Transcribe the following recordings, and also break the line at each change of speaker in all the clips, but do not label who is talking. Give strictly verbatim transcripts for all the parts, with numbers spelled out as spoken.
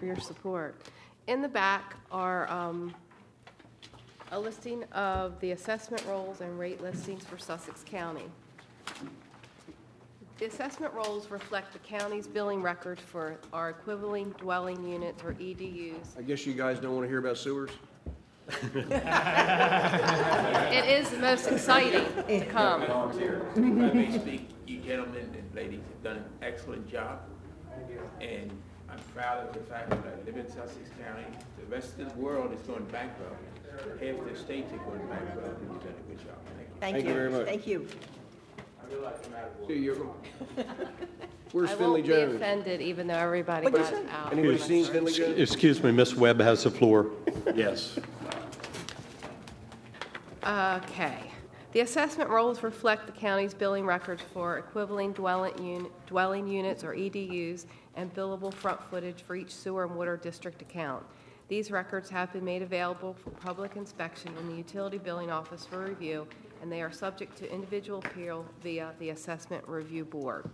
for your support. In the back are um, a listing of the assessment rolls and rate listings for Sussex County. The assessment rolls reflect the county's billing records for our equivalent dwelling units, or E D Us.
I guess you guys don't want to hear about sewers?
It is the most exciting to come.
Volunteer. If I may speak, you gentlemen and ladies have done an excellent job. And I'm proud of the fact that I live in Sussex County. The rest of the world is going bankrupt. Half the states are going bankrupt, and you've done a good job. Thank you.
Thank,
Thank
you.
you very much.
Thank you.
See you. Where's
I
Finley
won't
Jones?
be offended, even though everybody
What'd you
got
say?
out.
Anybody seen Finley Jones?
Excuse me, Miss Webb has the floor.
Yes.
Okay. The assessment rolls reflect the county's billing records for equivalent dwelling, un- dwelling units, or E D Us, and billable front footage for each sewer and water district account. These records have been made available for public inspection in the Utility Billing Office for review, and they are subject to individual appeal via the Assessment Review Board.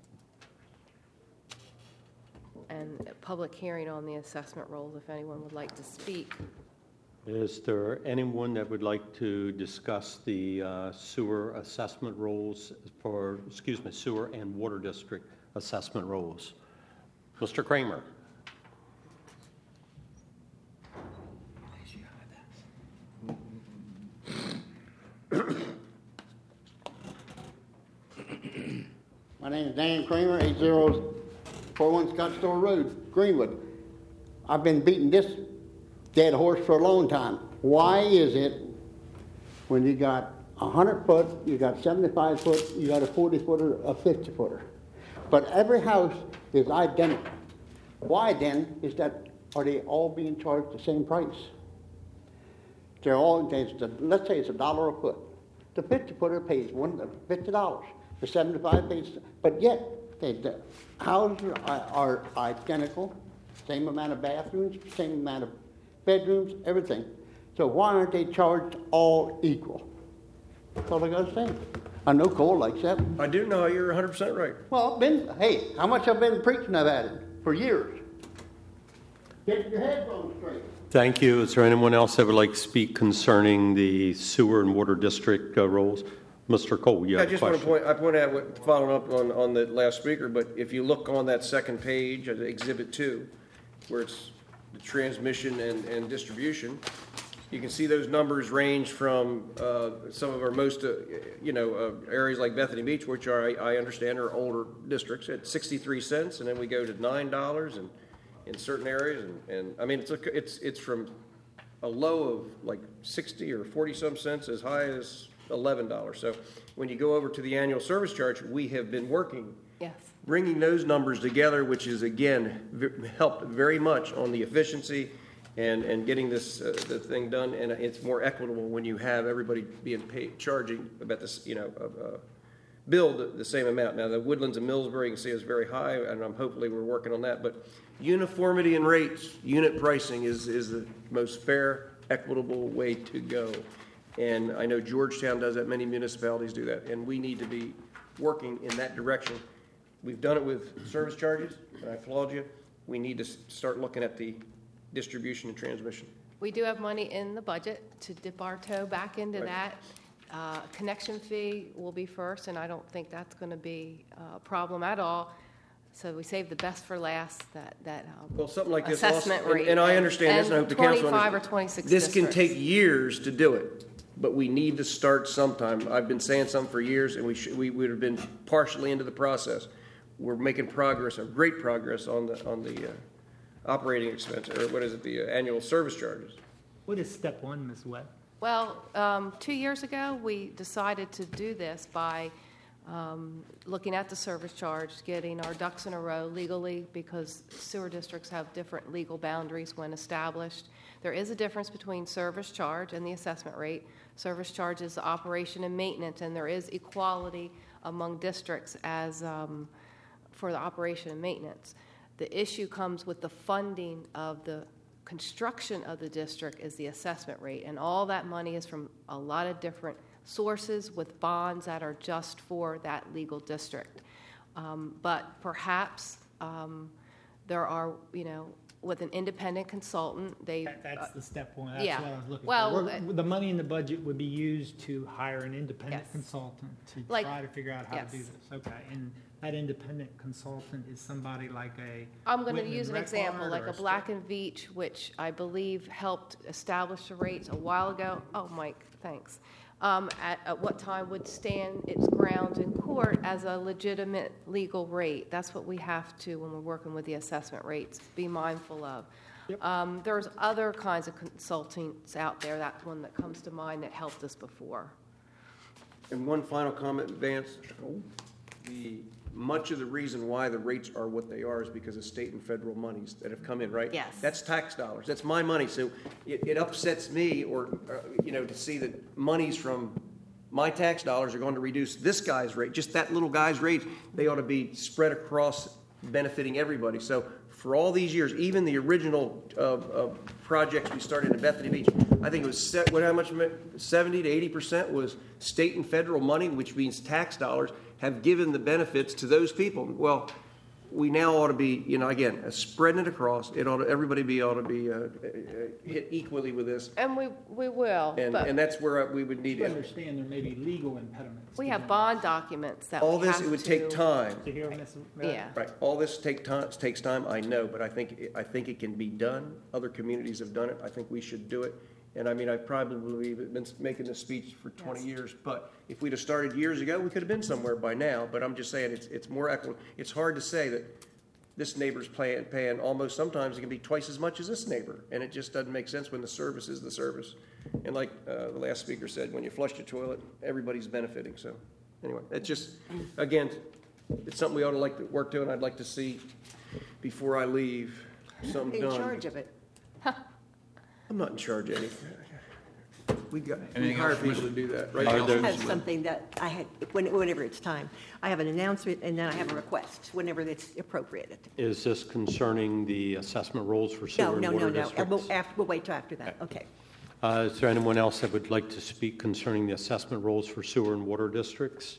And a public hearing on the assessment rolls, if anyone would like to speak.
Is there anyone that would like to discuss the uh, sewer assessment rolls for, excuse me, sewer and water district assessment rolls? Mister Kramer.
My name is Dan Kramer, eight zero four one Scottsdale Road, Greenwood. I've been beating this dead horse for a long time. Why is it when you got a hundred foot, you got seventy-five foot, you got a forty footer, a fifty footer, but every house is identical? Why then is that? Are they all being charged the same price? They're all. It's the, let's say it's a dollar a foot. The fifty footer pays one fifty dollars. The seventy-five pays, but yet they, the houses are, are identical, same amount of bathrooms, same amount of bedrooms, everything. So why aren't they charged all equal? That's all I got to say. I know Cole likes that.
I do know you're one hundred percent right.
Well, I've been, hey, how much I've been preaching about it for years. Get your heads on straight.
Thank you. Is there anyone else that would like to speak concerning the sewer and water district uh, rolls? Mister Cole, you
I
have a
just want to
question.
point, I point out, what- following up on, on the last speaker, but if you look on that second page of Exhibit two, where it's the transmission and, and distribution, you can see those numbers range from uh, some of our most, uh, you know, uh, areas like Bethany Beach, which are, I, I understand, are older districts, at sixty-three cents, and then we go to nine dollars and in certain areas, and, and I mean, it's, a, it's, it's from a low of like sixty or forty-some cents as high as eleven dollars. So when you go over to the annual service charge, we have been working,
Yes.
bringing those numbers together, which is, again, v- helped very much on the efficiency and, and getting this uh, the thing done. And it's more equitable when you have everybody being paid, charging about this, you know, uh, uh, billed the, the same amount. Now, the Woodlands and Millsbury, you can see, is very high, and I'm hopefully we're working on that. But uniformity in rates, unit pricing is, is the most fair, equitable way to go. And I know Georgetown does that, many municipalities do that, and we need to be working in that direction. We've done it with service charges, and I applaud you. We need to s- start looking at the distribution and transmission.
We do have money in the budget to dip our toe back into
Right.
that. Uh, Connection fee will be first, and I don't think that's going to be a problem at all. So we saved the best for last, that, that um,
Well, something like this also,
assessment
and,
rate.
and I understand this, and I hope the council
twenty-five or
understands.
twenty-six
This can
districts.
take years to do it, but we need to start sometime. I've been saying something for years, and we should, we would have been partially into the process. We're making progress, a great progress on the on the uh, operating expense, or what is it, the uh, annual service charges.
What is step one, Miz Webb?
Well, um, two years ago, we decided to do this by um, looking at the service charge, getting our ducks in a row legally, because sewer districts have different legal boundaries when established. There is a difference between service charge and the assessment rate. Service charge is the operation and maintenance, and there is equality among districts as um, for the operation and maintenance. The issue comes with the funding of the construction of the district is the assessment rate, and all that money is from a lot of different sources with bonds that are just for that legal district. Um, but perhaps um, there are, you know, with an independent consultant. They,
That- That's the step one, that's
yeah.
what I was looking
Well,
for. We're- The money in the budget would be used to hire an independent
Yes.
consultant to
Like-
try to figure out how to do
yes.
this. Okay, and that independent consultant is somebody like a.
I'm going to
Whitman
use an
Reckard
example, like
or
a
Sta-
Black and Veatch, which I believe helped establish the rates a while ago. Oh, Mike, thanks. Um, at, at what time would stand its grounds in court as a legitimate legal rate. That's what we have to, when we're working with the assessment rates, be mindful of. Um, there's other kinds of consultants out there. That's one that comes to mind that helped us before.
And one final comment, Vance. The, much of the reason why the rates are what they are is because of state and federal monies that have come in, right?
Yes.
That's tax dollars. That's my money. So it, it upsets me, or, uh, you know, to see that monies from my tax dollars are going to reduce this guy's rate, just that little guy's rate. They ought to be spread across, benefiting everybody. So for all these years, even the original uh, uh, projects we started in Bethany Beach, I think it was set, what, how much, seventy to eighty percent was state and federal money, which means tax dollars, have given the benefits to those people. Well, we now ought to be, you know, again, uh, spreading it across. It ought to, everybody be ought to be uh, uh, hit equally with this,
And we, we will,
and
but
and that's where we would need
You
it.
understand there may be legal impediments.
we
to
have
doing
bond documents that
All
we have
this,
to.
it would take time.
this. To hear Miz
Yeah.
Right, all this take time, takes time, I know, but I think, I think it can be done. Other communities have done it, I think we should do it. And I mean, I probably have been making this speech for twenty
Yes.
years, but if we'd have started years ago, we could have been somewhere by now. But I'm just saying, it's, it's more equitable. It's hard to say that this neighbor's paying, paying almost, sometimes it can be twice as much as this neighbor. And it just doesn't make sense when the service is the service. And like uh, the last speaker said, when you flush your toilet, everybody's benefiting. So anyway, it's just, again, it's something we ought to like to work to, and I'd like to see before I leave, something
In
done.
charge of it.
I'm not in charge of anything. We got, we
Anything
hire
else,
people to do that, right?
Are there-
I have something that I had, when- whenever it's time. I have an announcement, and then I have a request, whenever it's appropriate.
Is this concerning the assessment rolls for sewer
No,
and
no,
water
no, no. Uh,
districts?
We'll, after, we'll wait till after that. Okay.
Uh, Is there anyone else that would like to speak concerning the assessment rolls for sewer and water districts?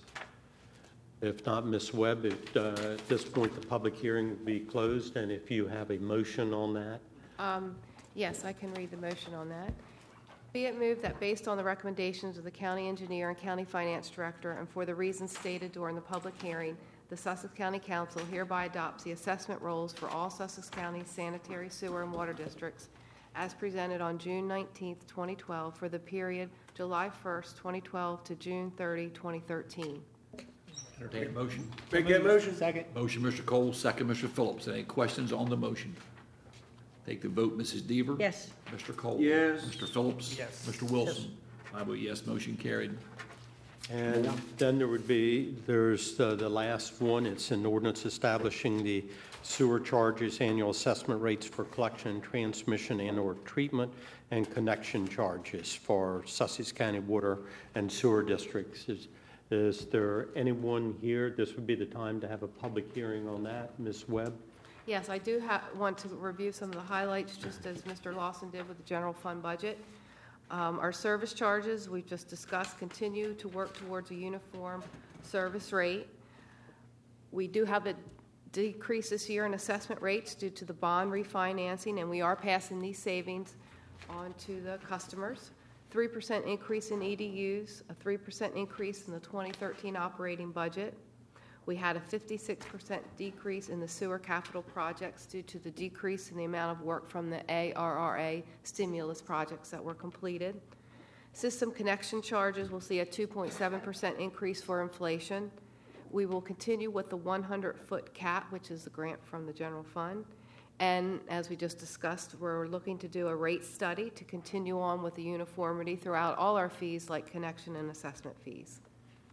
If not, Miz Webb, at uh, at this point, the public hearing will be closed, and if you have a motion on that,
Um, Yes, I can read the motion on that. Be it moved that based on the recommendations of the county engineer and county finance director, and for the reasons stated during the public hearing, the Sussex County Council hereby adopts the assessment rolls for all Sussex County sanitary, sewer, and water districts as presented on June nineteenth, twenty twelve, for the period July first, twenty twelve to June thirtieth, twenty thirteen.
Entertain a motion.
Make that motion?
Second.
Motion, Mister Cole, second, Mister Phillips. Any questions on the motion? Take the vote, Missus Deaver.
Yes.
Mister Cole.
Yes.
Mister Phillips.
Yes.
Mister Wilson. I vote yes, motion carried.
and then there would be, there's the the last one, it's an ordinance establishing the sewer charges, annual assessment rates for collection, transmission, and/or treatment, and connection charges for Sussex County water and sewer districts. Is Is there anyone here? This would be the time to have a public hearing on that. Miz Webb?
Yes, I do ha- want to review some of the highlights, just as Mister Lawson did with the general fund budget. Um, Our service charges, we've just discussed, continue to work towards a uniform service rate. We do have a decrease this year in assessment rates due to the bond refinancing, and we are passing these savings on to the customers. three percent increase in E D Us, a three percent increase in the twenty thirteen operating budget. We had a fifty-six percent decrease in the sewer capital projects due to the decrease in the amount of work from the A R R A stimulus projects that were completed. System connection charges will see a two point seven percent increase for inflation. We will continue with the one hundred foot cap, which is the grant from the general fund. And as we just discussed, we're looking to do a rate study to continue on with the uniformity throughout all our fees, like connection and assessment fees.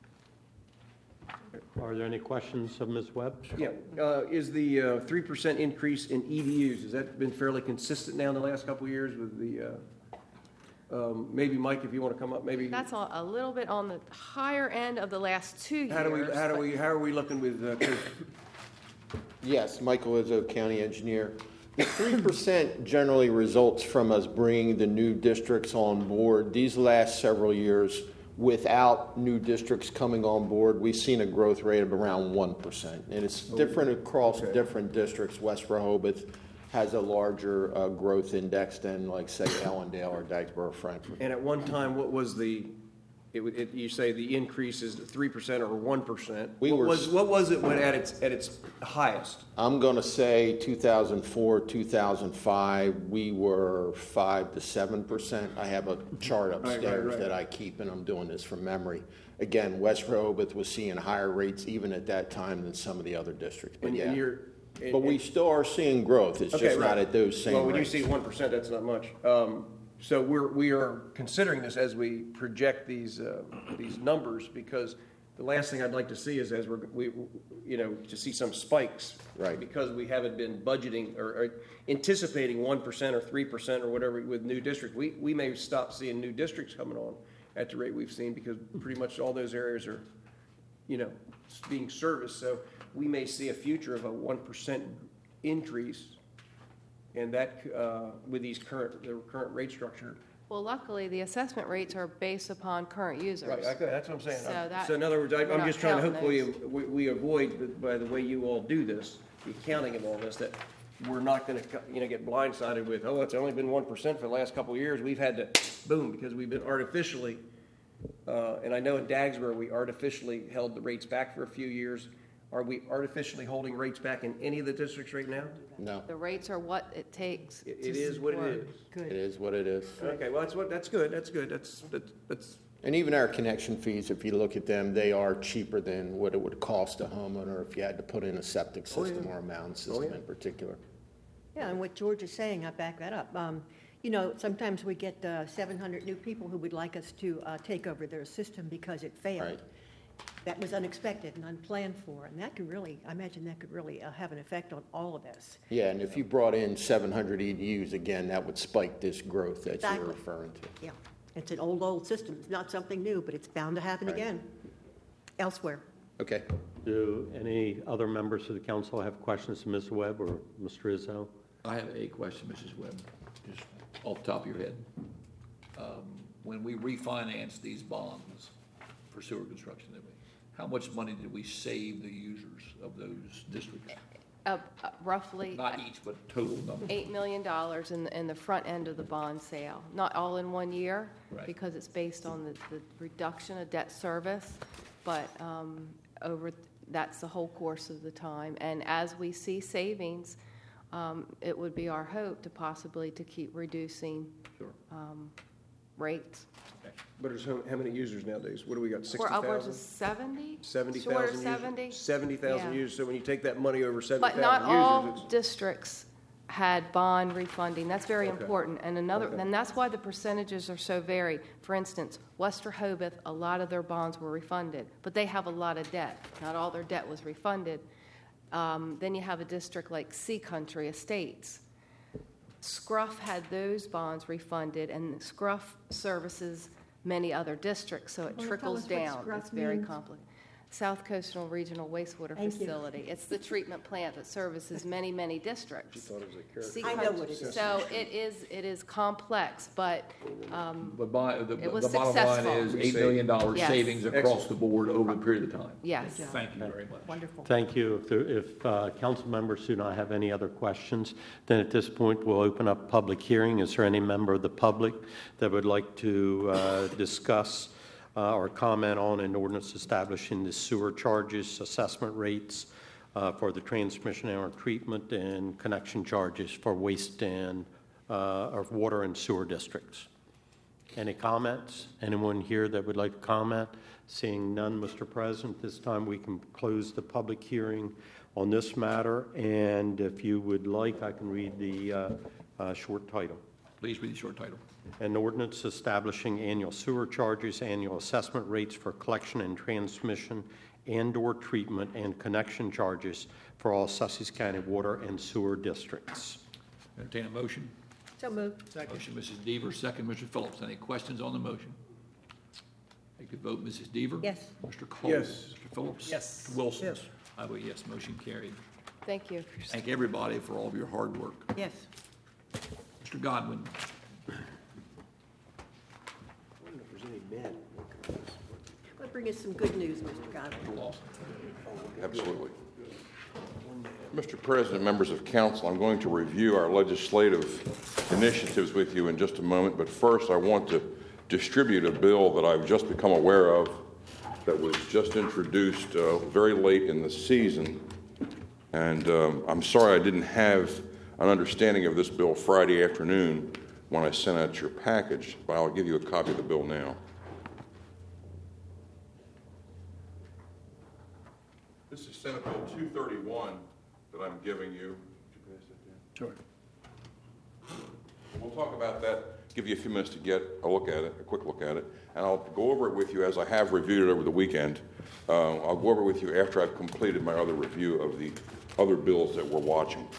Are there any questions of Miz Webb?
Yeah, uh, is the uh, three percent increase in E D Us, has that been fairly consistent now in the last couple of years with the, uh, um, maybe Mike, if you want to come up, maybe?
That's a, a little bit on the higher end of the last two years.
How do we, how do
but-
we, how are we looking with, uh, 'cause
Yes, Michael Izzo, County Engineer. The three percent generally results from us bringing the new districts on board. These last several years, without new districts coming on board, we've seen a growth rate of around one percent. And it's different across
Okay.
different districts. West Rehoboth has a larger uh, growth index than, like, say, Ellendale or Dykesboro, Frankfurt.
And at one time, what was the, it, would- it, you say the increase is three percent or one percent?
We
What
were
was,
s-
what was it when at its, at its highest?
I'm going to say two thousand four, two thousand five, we were five to seven percent. I have a chart
right,
upstairs
right.
that I keep, and I'm doing this from memory. Again, West Rehoboth was seeing higher rates even at that time than some of the other districts, but
And-
yeah.
and you're- and-
But we
and-
still are seeing growth, it's
Okay,
just not
right.
at those same
Well, when you
rates.
see one percent, that's not much. Um, so we're, we are considering this as we project these, uh, these numbers, because the last thing I'd like to see is as we're, we, you know, to see some spikes.
Right.
Because we haven't been budgeting or, or anticipating one percent or three percent or whatever with new districts. We, we may stop seeing new districts coming on at the rate we've seen, because pretty much all those areas are, you know, being serviced. So we may see a future of a one percent increase, and that, uh, with these current, the current rate structure.
Well, luckily, the assessment rates are based upon current users.
Right, okay, that's what I'm saying.
So that-
So in other words, I-
we're
I'm
not
just trying to
counting
hopefully, we, we avoid, by the way you all do this, the accounting of all this, that we're not gonna, you know, get blindsided with, oh, it's only been one percent for the last couple of years. We've had to, boom, because we've been artificially, uh, and I know in Dagsboro, we artificially held the rates back for a few years. Are we artificially holding rates back in any of the districts right now?
No,
The rates are what it takes.
It
to
it is what it
support.
is.
it is what it is.
Okay, well, that's what, that's good, that's good, that's, that's, that's,
And even our connection fees, if you look at them, they are cheaper than what it would cost a homeowner if you had to put in a septic
Oh,
system
yeah.
or a mound
Oh,
system
yeah.
in particular.
Yeah, and what George is saying, I back that up. Um, You know, sometimes we get uh, seven hundred new people who would like us to uh, take over their system because it failed.
Right.
That was unexpected and unplanned for, and that could really, I imagine that could really uh, have an effect on all of us.
Yeah, and if you brought in seven hundred E D Us, again, that would spike this growth that you're
Exactly.
referring to.
Yeah, it's an old, old system. It's not something new, but it's bound to happen
Right.
again elsewhere.
Okay.
Do any other members of the council have questions to Miz Webb or Mister Izzo?
I have a question, Missus Webb, just off the top of your head. Um, When we refinance these bonds for sewer construction, did we, how much money did we save the users of those districts?
Uh, uh, Roughly
Not each, but total number.
eight million dollars in, in the front end of the bond sale. Not all in one year,
Right.
because it's based on the, the reduction of debt service, but um, over, that's the whole course of the time. And as we see savings, um, it would be our hope to possibly to keep reducing
Sure.
rates.
but there's how, how many users nowadays? What do we got, sixty
We're upwards of
thousand?
seventy?
Seventy
Short
thousand
of
users?
seventy?
Seventy thousand
Yeah.
users, so when you take that money over seventy
But not
thousand
all
users, it's,
districts had bond refunding. That's very
Okay.
important. And another,
Okay.
and that's why the percentages are so varied. For instance, West Rehoboth, a lot of their bonds were refunded, but they have a lot of debt. Not all their debt was refunded. Um, then you have a district like Sea Country Estates. Scruff had those bonds refunded, and Scruff services many other districts, so it
Wanna tell
trickles
us what
down.
Scruff
It's very
means?
complicated. South Coastal Regional Wastewater
Thank you.
Facility. It's the treatment plant that services many, many districts.
thought it was a character.
Sea
I know
Country-
what it is.
So it is, it is complex, but um,
But by, the,
It was
the bottom line
successful.
is
We
eight million dollars
Yes.
savings across the board over a period of time.
yes.
Thank you very much.
Wonderful.
Thank you. If, there, if uh, council members do not have any other questions, then at this point we'll open up public hearing. Is there any member of the public that would like to uh, discuss uh, or comment on an ordinance establishing the sewer charges, assessment rates uh, for the transmission and treatment, and connection charges for waste and uh, or water and sewer districts? Any comments? Anyone here that would like to comment? Seeing none, Mister President, this time we can close the public hearing on this matter. And if you would like, I can read the uh, uh, short title.
Please read the short title.
An ordinance establishing annual sewer charges, annual assessment rates for collection and transmission and/or treatment, and connection charges for all Sussex County water and sewer districts.
Entertain a motion.
So moved.
Motion, Missus Deaver, second, Mister Phillips. Any questions on the motion? Take the vote, Missus Deaver?
Yes.
Mister Cole?
Yes.
Mister Phillips?
Yes.
Mister Wilson?
Yes.
I vote yes, motion carried.
Thank you.
Thank everybody for all of your hard work.
Yes.
Mister Godwin?
I wonder if there's any men working on this.
Well, bring us some good news, Mister Godwin.
Lawson?
Absolutely. Mister President, members of council, I'm going to review our legislative initiatives with you in just a moment, but first I want to distribute a bill that I've just become aware of that was just introduced uh, very late in the season. And um, I'm sorry I didn't have an understanding of this bill Friday afternoon when I sent out your package, but I'll give you a copy of the bill now. This is Senate Bill two thirty-one that I'm giving you.
Sure.
We'll talk about that, give you a few minutes to get a look at it, a quick look at it, and I'll go over it with you as I have reviewed it over the weekend. Uh, I'll go over it with you after I've completed my other review of the other bills that we're watching.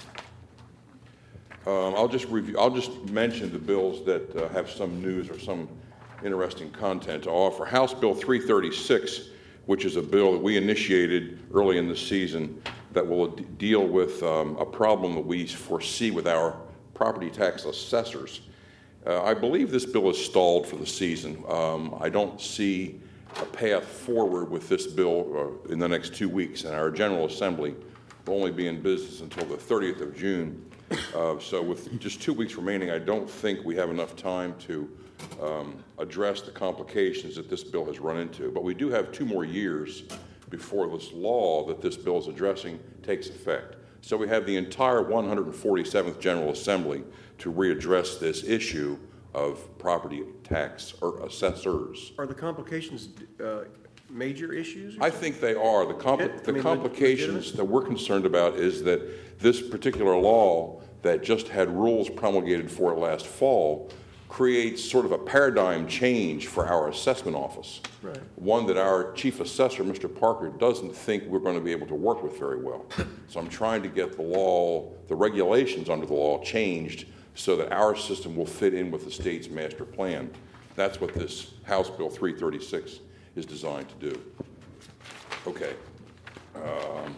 Um, I'll just review, I'll just mention the bills that uh, have some news or some interesting content to offer. House Bill three thirty-six, which is a bill that we initiated early in the season that will d- deal with um, a problem that we foresee with our property tax assessors. Uh, I believe this bill is stalled for the season. Um, I don't see a path forward with this bill uh, in the next two weeks, and our General Assembly will only be in business until the thirtieth of June. Uh, so with just two weeks remaining, I don't think we have enough time to um, address the complications that this bill has run into. But we do have two more years before this law that this bill is addressing takes effect. So we have the entire one hundred forty-seventh General Assembly to readdress this issue of property tax or assessors.
Are the complications uh, major issues?
I think they are. The, compl-
I
the
mean,
complications
legitimate?
that we're concerned about is that this particular law that just had rules promulgated for it last fall creates sort of a paradigm change for our assessment office.
Right.
One that our chief assessor, Mister Parker, doesn't think we're going to be able to work with very well. So I'm trying to get the law, the regulations under the law changed so that our system will fit in with the state's master plan. That's what this House Bill three thirty-six is designed to do. Okay. Um,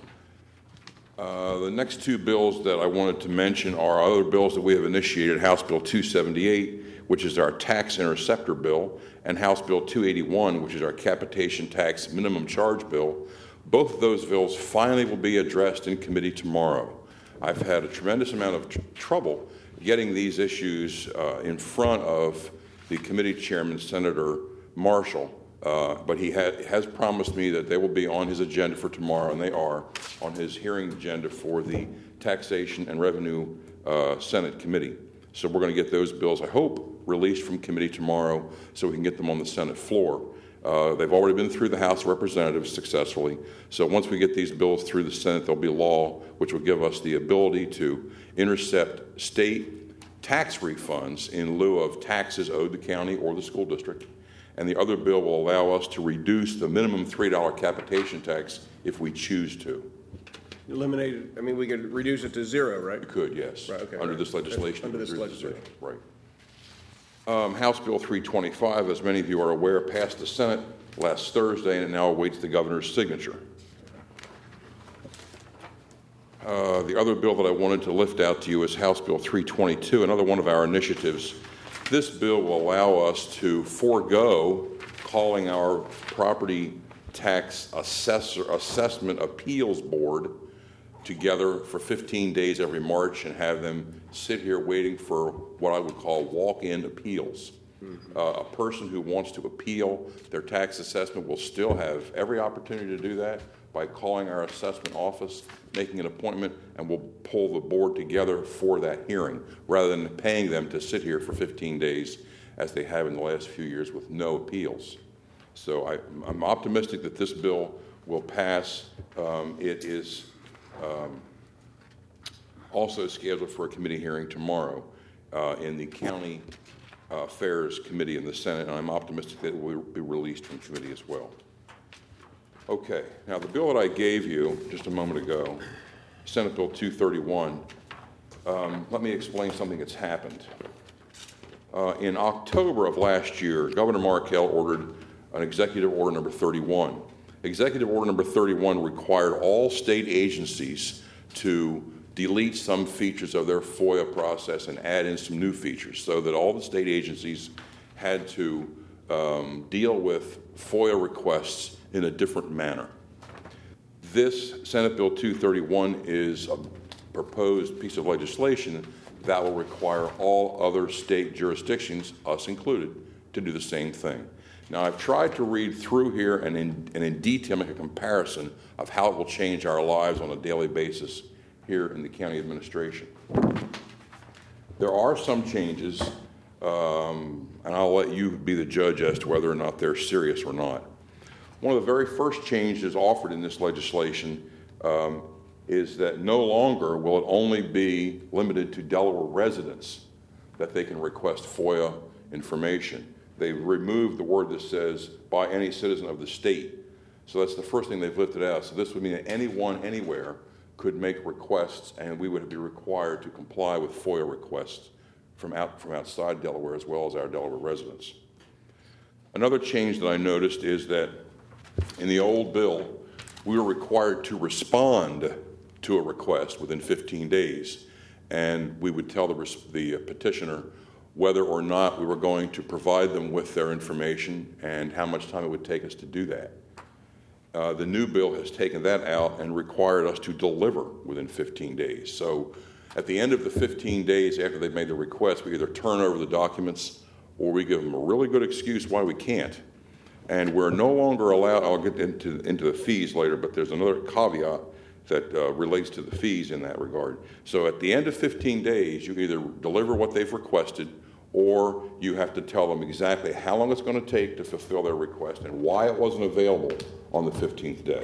uh, the next two bills that I wanted to mention are other bills that we have initiated, House Bill two seventy-eight, which is our tax interceptor bill, and House Bill two eighty-one, which is our capitation tax minimum charge bill. Both of those bills finally will be addressed in committee tomorrow. I've had a tremendous amount of tr- trouble getting these issues uh, in front of the committee chairman, Senator Marshall, uh, but he ha- has promised me that they will be on his agenda for tomorrow, and they are on his hearing agenda for the Taxation and Revenue uh, Senate Committee. So we're going to get those bills, I hope, released from committee tomorrow so we can get them on the Senate floor. Uh, they've already been through the House of Representatives successfully. So once we get these bills through the Senate, there'll be law which will give us the ability to intercept state tax refunds in lieu of taxes owed the county or the school district. And the other bill will allow us to reduce the minimum three dollar capitation tax if we choose to.
Eliminate it, I mean, we could reduce it to zero, right?
We could, yes.
Right, okay,
Under
right.
this legislation.
Under this
reduce it to zero.
legislation.
Right. Um, House Bill three twenty-five, as many of you are aware, passed the Senate last Thursday, and it now awaits the governor's signature. Uh, the other bill that I wanted to lift out to you is House Bill three twenty-two, another one of our initiatives. This bill will allow us to forego calling our property tax assessor assessment appeals board together for fifteen days every March and have them sit here waiting for what I would call walk-in appeals. Mm-hmm. Uh, a person who wants to appeal their tax assessment will still have every opportunity to do that by calling our assessment office, making an appointment, and we'll pull the board together for that hearing, rather than paying them to sit here for fifteen days, as they have in the last few years with no appeals. So I, I'm optimistic that this bill will pass. Um, it is um, also scheduled for a committee hearing tomorrow uh, in the County uh, Affairs Committee in the Senate, and I'm optimistic that it will be released from committee as well. Okay, now the bill that I gave you just a moment ago, Senate Bill two thirty-one, um, let me explain something that's happened. Uh, in October of last year, Governor Markell ordered an Executive Order Number thirty-one. Executive Order Number thirty-one required all state agencies to delete some features of their FOIA process and add in some new features, so that all the state agencies had to um, deal with FOIA requests in a different manner. This Senate Bill two thirty-one is a proposed piece of legislation that will require all other state jurisdictions, us included, to do the same thing. Now, I've tried to read through here and in, and in detail make a comparison of how it will change our lives on a daily basis here in the county administration. There are some changes, um, and I'll let you be the judge as to whether or not they're serious or not. One of the very first changes offered in this legislation um, is that no longer will it only be limited to Delaware residents that they can request FOIA information. They've removed the word that says by any citizen of the state. So that's the first thing they've lifted out. So this would mean that anyone, anywhere, could make requests, and we would be required to comply with FOIA requests from, out, from outside Delaware as well as our Delaware residents. Another change that I noticed is that in the old bill, we were required to respond to a request within fifteen days, and we would tell the, the petitioner whether or not we were going to provide them with their information and how much time it would take us to do that. Uh, the new bill has taken that out and required us to deliver within fifteen days. So at the end of the fifteen days after they've made the request, we either turn over the documents or we give them a really good excuse why we can't. And we're no longer allowed, I'll get into, into the fees later, but there's another caveat that uh, relates to the fees in that regard. So at the end of fifteen days, you either deliver what they've requested or you have to tell them exactly how long it's going to take to fulfill their request and why it wasn't available on the fifteenth day.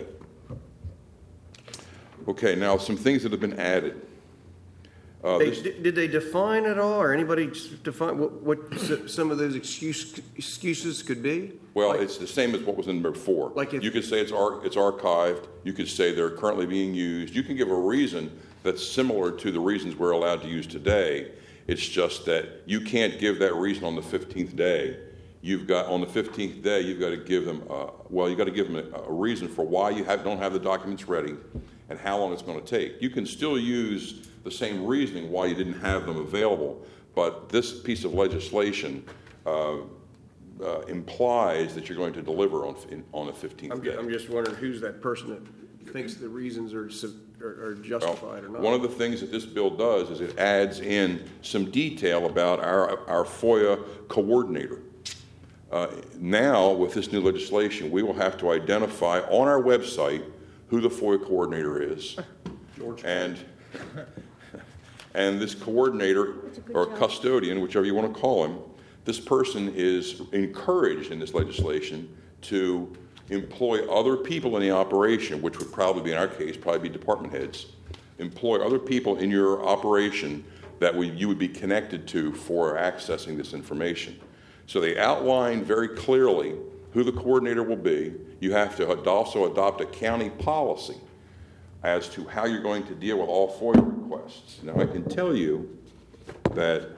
Okay, now some things that have been added. Uh,
They,
this,
did did they define at all, or anybody define what, what s- some of those excuse, excuses could be?
well,
Like-
it's the same as what was in before.
Like if-
you could say it's, ar- it's archived. You could say they're currently being used. You can give a reason that's similar to the reasons we're allowed to use today. It's just that you can't give that reason on the fifteenth day. You've got, on the fifteenth day, you've got to give them, uh, well, you've got to give them a, a reason for why you have, don't have the documents ready and how long it's going to take. You can still use the same reasoning why you didn't have them available, but this piece of legislation uh, uh, implies that you're going to deliver on, in, on the fifteenth
I'm,
day.
ju- I'm just wondering who's that person that thinks the reasons are, su- are, are justified or not.
One of the things that this bill does is it adds in some detail about our, our FOIA coordinator. Uh, now, with this new legislation, we will have to identify on our website who the FOIA coordinator is.
George.
And, and this coordinator, or custodian, whichever you want to call him, this person is encouraged in this legislation to employ other people in the operation, which would probably be, in our case, probably be department heads. Employ other people in your operation that we, you would be connected to for accessing this information. So they outline very clearly who the coordinator will be. You have to ad- also adopt a county policy as to how you're going to deal with all FOIA requests. Now, I can tell you that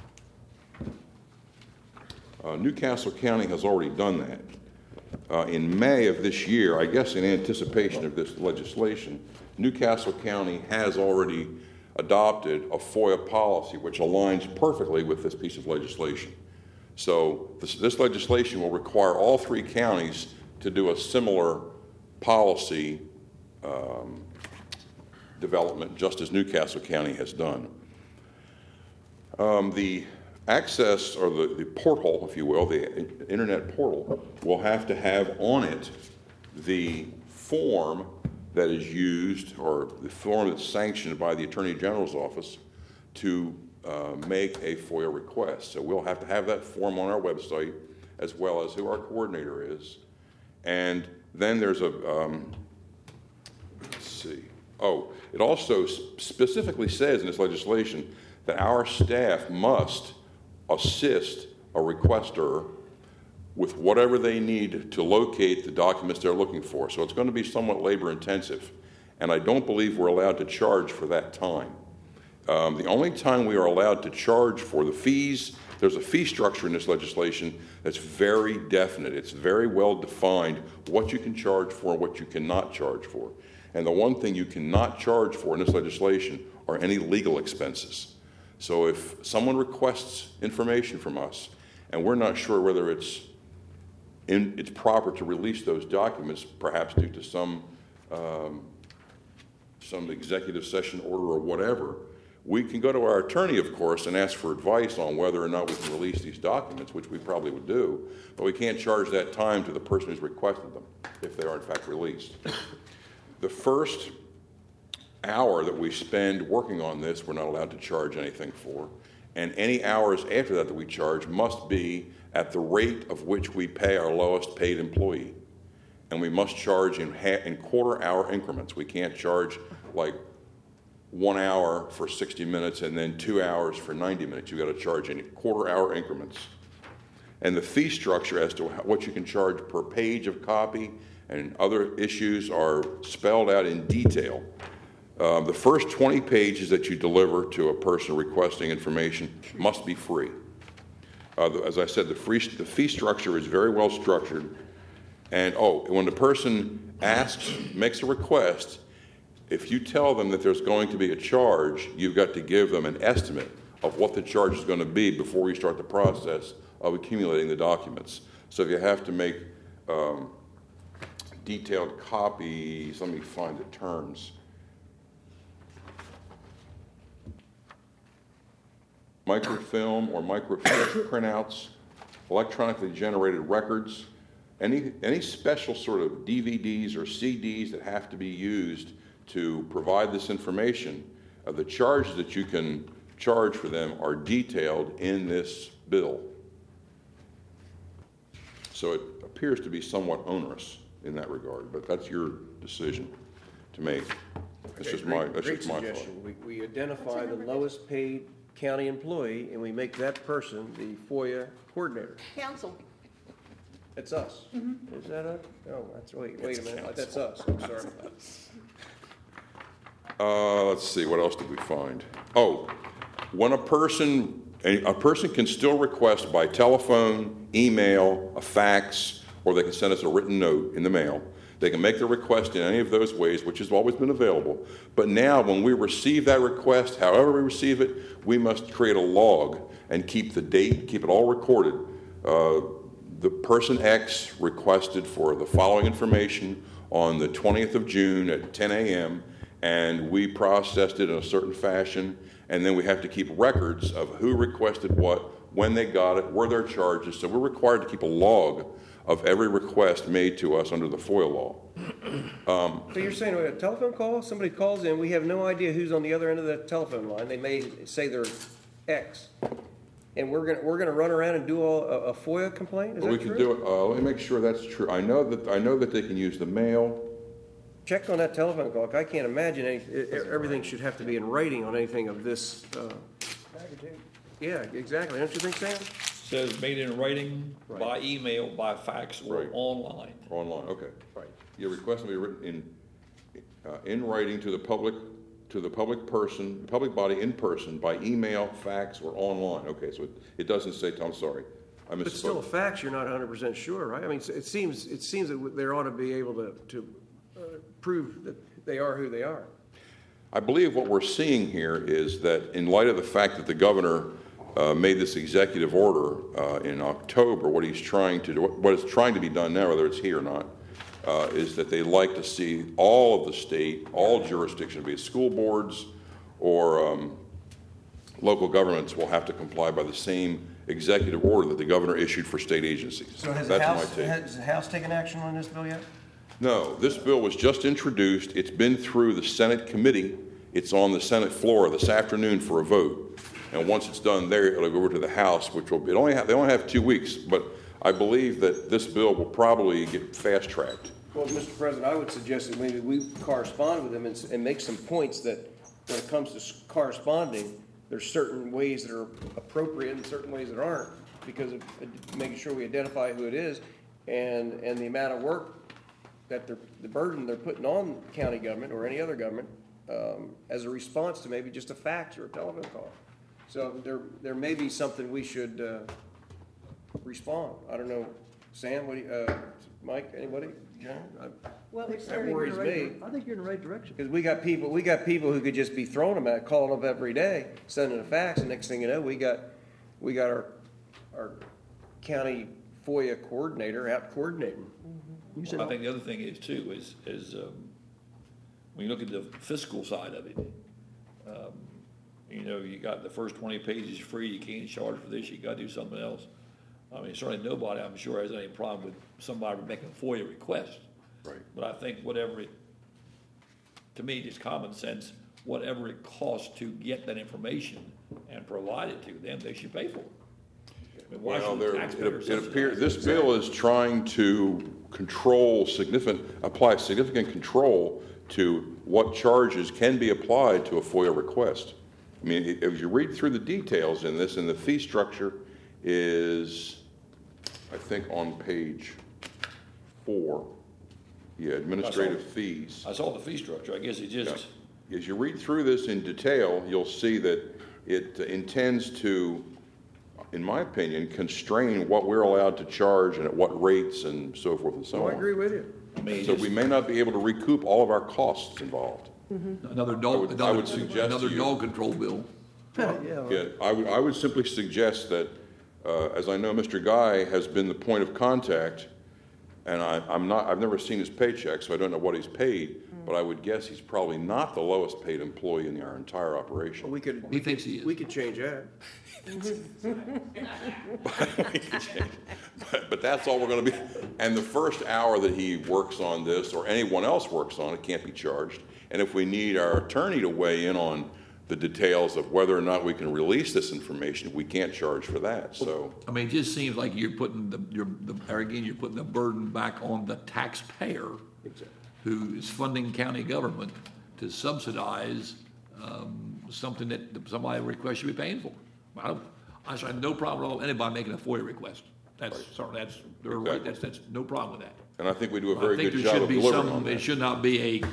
uh, Newcastle County has already done that. Uh, in May of this year, I guess in anticipation of this legislation, Newcastle County has already adopted a FOIA policy which aligns perfectly with this piece of legislation. So this, this legislation will require all three counties to do a similar policy um, development, just as Newcastle County has done. Um, the access, or the, the portal, if you will, the internet portal, will have to have on it the form that is used, or the form that's sanctioned by the Attorney General's office to uh, make a FOIA request. So we'll have to have that form on our website, as well as who our coordinator is. And then there's a, um, let's see, oh, it also specifically says in this legislation that our staff must assist a requester with whatever they need to locate the documents they're looking for. So it's going to be somewhat labor intensive, and I don't believe we're allowed to charge for that time. Um, the only time we are allowed to charge for the fees, there's a fee structure in this legislation that's very definite. It's very well defined what you can charge for and what you cannot charge for. And the one thing you cannot charge for in this legislation are any legal expenses. So if someone requests information from us and we're not sure whether it's in, it's proper to release those documents, perhaps due to some um, some executive session order or whatever, we can go to our attorney, of course, and ask for advice on whether or not we can release these documents, which we probably would do, but we can't charge that time to the person who's requested them if they are in fact released. The first hour that we spend working on this, we're not allowed to charge anything for, and any hours after that that we charge must be at the rate of which we pay our lowest paid employee. And we must charge in, ha- in quarter hour increments. We can't charge like one hour for sixty minutes and then two hours for ninety minutes. You've got to charge in quarter hour increments. And the fee structure as to what you can charge per page of copy and other issues are spelled out in detail. Uh, the first twenty pages that you deliver to a person requesting information must be free. Uh, the, as I said, the, free, the fee structure is very well structured. And, oh, when the person asks, makes a request, if you tell them that there's going to be a charge, you've got to give them an estimate of what the charge is going to be before you start the process of accumulating the documents. So if you have to make um, detailed copies, let me find the terms. Microfilm or microfilm printouts, electronically generated records, any, any special sort of D V Ds or C Ds that have to be used to provide this information, uh, the charges that you can charge for them are detailed in this bill. So it appears to be somewhat onerous in that regard, but that's your decision to make. That's
Okay,
just
great-
my, that's
great
just my thought.
suggestion. We, we identify the lowest paid county employee, and we make that person the FOIA coordinator.
Council.
That's us.
Mm-hmm.
Is that us? Oh, that's, wait, wait a minute, that's us, I'm sorry.
Uh, let's see, what else did we find? Oh, when a person, a, a person can still request by telephone, email, a fax, or they can send us a written note in the mail. They can make the request in any of those ways, which has always been available. But now, when we receive that request, however we receive it, we must create a log and keep the date, keep it all recorded. Uh, the person X requested for the following information on the twentieth of June at ten a.m., and we processed it in a certain fashion, and then we have to keep records of who requested what, when they got it, were there charges. So we're required to keep a log of every request made to us under the FOIA law. Um,
So you're saying a telephone call, somebody calls in, we have no idea who's on the other end of that telephone line, they may say they're X, and we're gonna, we're gonna run around and do all, a a FOIA complaint, is
we
that
can
true?
do it, uh, let me make sure that's true. I know that, I know that they can use the mail.
Check on that telephone call, 'cause I can't imagine any, e- e- everything should have to be in writing on anything of this, uh, yeah, exactly, don't you think, Sam?
Says made in writing,
Right.
by email, by fax, or
Right.
online.
Online, okay. Right. Your request will be written in, uh, in writing to the public, to the public person, the public body in person, by email, fax, or online. Okay, so it, it doesn't say, I'm sorry, I
But still, a
misspoke.
fax, you're not hundred percent sure, right? I mean, it seems, it seems that they ought to be able to, to uh, prove that they are who they are.
I believe what we're seeing here is that in light of the fact that the governor uh, made this executive order uh, in October, what he's trying to do, what is trying to be done now, whether it's here or not, uh, is that they like to see all of the state, all jurisdictions, be it school boards or um, local governments, will have to comply by the same executive order that the governor issued for state agencies.
So has the
That's
House,
my take.
has the House taken action on this bill yet?
No, this bill was just introduced. It's been through the Senate committee. It's on the Senate floor this afternoon for a vote. And once it's done there, it'll go over to the House, which will be, it only have, they only have two weeks, but I believe that this bill will probably get fast-tracked.
Well, Mister President, I would suggest that maybe we correspond with them and, and make some points that when it comes to s- corresponding, there's certain ways that are appropriate and certain ways that aren't, because of uh, making sure we identify who it is and, and the amount of work that they're, the burden they're putting on county government or any other government um, as a response to maybe just a fax or a telephone call. So there, there may be something we should uh, respond. I don't know, Sam, what do you, uh, Mike, anybody? John? I-
Well, it's
That worries me.
I think you're in the right direction.
Because we got people, we got people who could just be throwing them out, calling up every day, sending a fax, and next thing you know, we got, we got our, our county FOIA coordinator out coordinating.
You said,
I think the other thing is too, is, is, um, when you look at the fiscal side of it, um, you know, you got the first twenty pages free, you can't charge for this, you gotta do something else. I mean, certainly nobody, I'm sure, has any problem with somebody making a FOIA request.
Right.
But I think whatever it, to me, just common sense, whatever it costs to get that information and provide it to them, they should pay for it. I mean, why
Well,
should
there,
the
it
taxpayer
it appears,
subsidize
this bill is trying to control significant, apply significant control to what charges can be applied to a FOIA request. I mean, if you read through the details in this, and the fee structure is, I think, on page four. Yeah, administrative fees.
I saw the fee structure, I guess it just,
Yeah. As you read through this in detail, you'll see that it intends to, in my opinion, constrain what we're allowed to charge and at what rates and so forth and so
Oh,
on.
I agree with you.
I mean,
So
it's
we may not be able to recoup all of our costs involved.
another
I
dog,
would- I
another,
would suggest
another
to you-
dog control bill.
Yeah, I would, I would simply suggest that, uh, as I know Mister Guy has been the point of contact, and I, I'm not, I've never seen his paycheck, so I don't know what he's paid, but I would guess he's probably not the lowest paid employee in our entire operation.
We could.
He thinks he is.
We could change that.
But, but that's all we're gonna be, and the first hour that he works on this, or anyone else works on it, can't be charged. And if we need our attorney to weigh in on the details of whether or not we can release this information, we can't charge for that, so.
I mean, it just seems like you're putting the, you're, the, or again, you're putting the burden back on the taxpayer who is funding county government to subsidize, um, something that somebody requests should be paying for. I don't, I have no problem at all with anybody making a FOIA request. That's, sorry, that's, they're right, that's, that's no problem with that.
And I think we do a
I
very
think
good
there
job
should
of
be
delivering
some,
on
it
that.
should not be a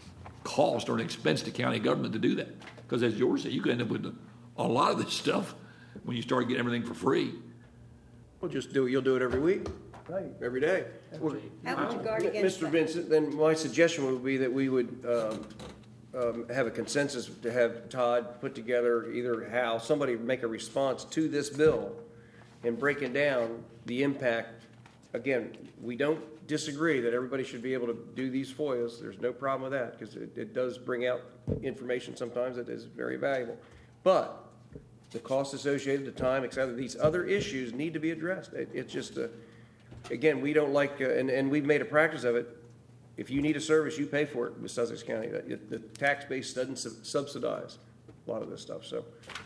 cost or an expense to county government to do that. Because as George said, you could end up with a, a lot of this stuff when you start getting everything for free.
We'll just do, it. You'll do it every week, right, every day. Well,
How would you guard against
Mister
that?
Vincent, then my suggestion would be that we would um, um, have a consensus to have Todd put together either how, somebody make a response to this bill and breaking down the impact. Again, we don't disagree that everybody should be able to do these FOIAs. There's no problem with that because it, it does bring out information sometimes that is very valuable. But the cost associated, the time, et cetera, these other issues need to be addressed. It, it's just, a, again, we don't like, uh, and, and we've made a practice of it. If you need a service, you pay for it with Sussex County. The, the tax base doesn't sub- subsidize a lot of this stuff. So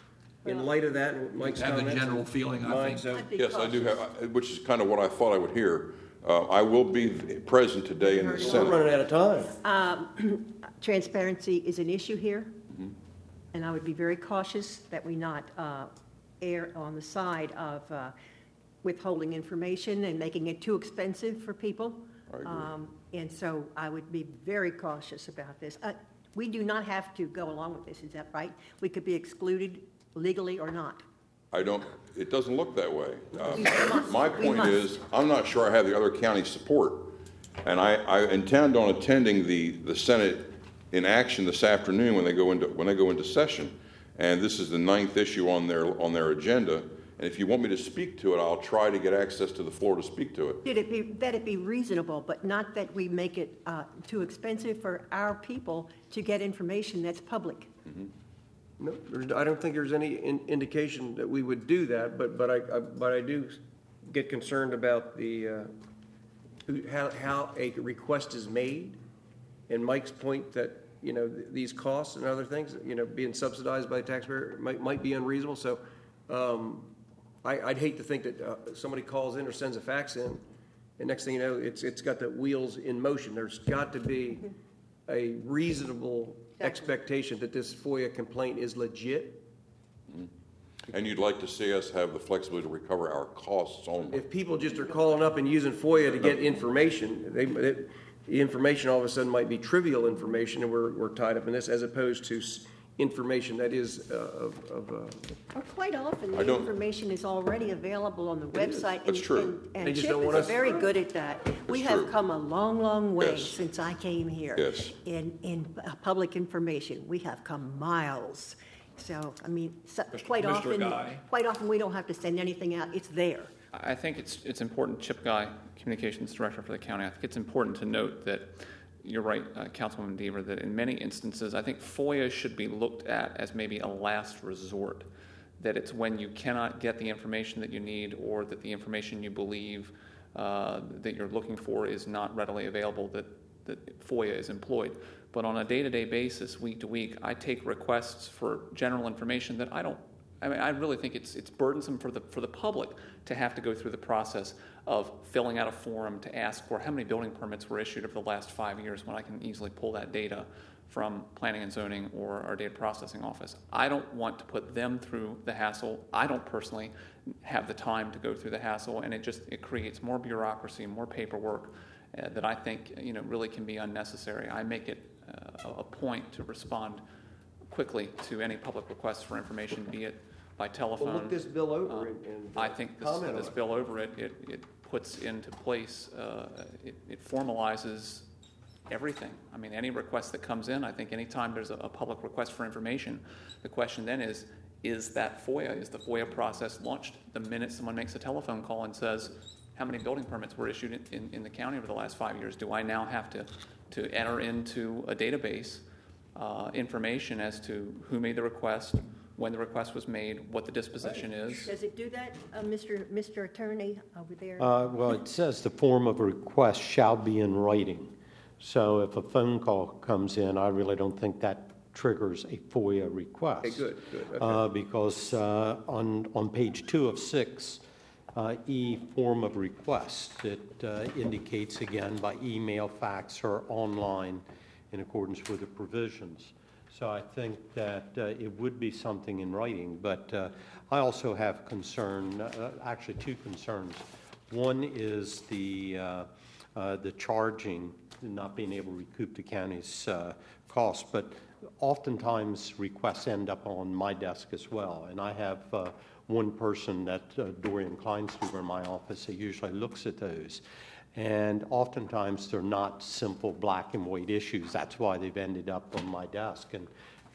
in light of that, and Mike's
Have the
comments
general
and
feeling, I
mine,
think.
so-
I'd be
Yes, I do
cautious.
have, which is kind of what I thought I would hear. Uh, I will be present today in the
We're
Senate.
running out of time.
Um, Transparency is an issue here, and I would be very cautious that we not uh, err on the side of uh, withholding information and making it too expensive for people.
I agree.
Um, And so I would be very cautious about this. Uh, We do not have to go along with this, is that right? We could be excluded legally or not.
I don't, it doesn't look that way. Uh,
We must.
My
We
point
must.
is, I'm not sure I have the other county support. And I, I intend on attending the, the Senate in action this afternoon when they go into, when they go into session. And this is the ninth issue on their, on their agenda. And if you want me to speak to it, I'll try to get access to the floor to speak to it.
Did it be, that it be reasonable, but not that we make it uh, too expensive for our people to get information that's public.
No, there's, I don't think there's any in, indication that we would do that, but, but I, I, but I do get concerned about the, uh, who, how, how a request is made. And Mike's point that, you know, th- these costs and other things, you know, being subsidized by the taxpayer might, might be unreasonable. So, um, I, I'd hate to think that, uh, somebody calls in or sends a fax in, and next thing you know, it's, it's got the wheels in motion. There's got to be a reasonable expectation that this FOIA complaint is legit.
And you'd like to see us have the flexibility to recover our costs only.
If people just are calling up and using FOIA to get information, they, it, the information all of a sudden might be trivial information, and we're, we're tied up in this, as opposed to s- information that is uh, of, of uh,
Well, quite often,
I
the
don't-
information is already available on the website.
That's
and-
true.
And
They
and
just
Chip
don't want
is
us-
very good at that. We
That's
have
true.
come a long, long way
Yes.
since I came here.
Yes.
In, in uh, public information, we have come miles. So, I mean, so- quite
Mister
often,
Guy.
quite often, we don't have to send anything out, it's there.
I think it's, it's important, Chip Guy, Communications Director for the county, I think it's important to note that you're right, uh, Councilwoman Deaver, that in many instances, I think FOIA should be looked at as maybe a last resort, that it's when you cannot get the information that you need or that the information you believe uh, that you're looking for is not readily available, that, that FOIA is employed. But on a day-to-day basis, week to week, I take requests for general information that I don't, I mean, I really think it's it's burdensome for the for the public to have to go through the process of filling out a form to ask for how many building permits were issued over the last five years when I can easily pull that data from planning and zoning or our data processing office. I don't want to put them through the hassle. I don't personally have the time to go through the hassle, and it just it creates more bureaucracy, more paperwork uh, that I think you know really can be unnecessary. I make it uh, a point to respond quickly to any public requests for information, be it by telephone.
Well, look this bill over
Um,
and- and
I think this,
comment on
this
it.
bill over it, it, it puts into place, uh, it, it formalizes everything. I mean, any request that comes in, I think anytime there's a, a public request for information, the question then is, is that FOIA, is the FOIA process launched the minute someone makes a telephone call and says, how many building permits were issued in, in, in the county over the last five years? Do I now have to, to enter into a database uh, information as to who made the request, when the request was made, what the disposition is?
Does it do that, uh, Mister Mister Attorney over there?
Uh, Well, it says the form of a request shall be in writing. So if a phone call comes in, I really don't think that triggers a FOIA request.
Okay, good, good, okay.
Uh, Because uh, on, on page two of six, uh, E, form of request, it uh, indicates again by email, fax, or online in accordance with the provisions. So I think that uh, it would be something in writing, but uh, I also have concern, uh, actually two concerns. One is the uh, uh, the charging, not being able to recoup the county's uh, costs, but oftentimes requests end up on my desk as well, and I have uh, one person, that uh, Dorian Kleinstuber in my office, that usually looks at those. And oftentimes they're not simple black and white issues. That's why they've ended up on my desk. And,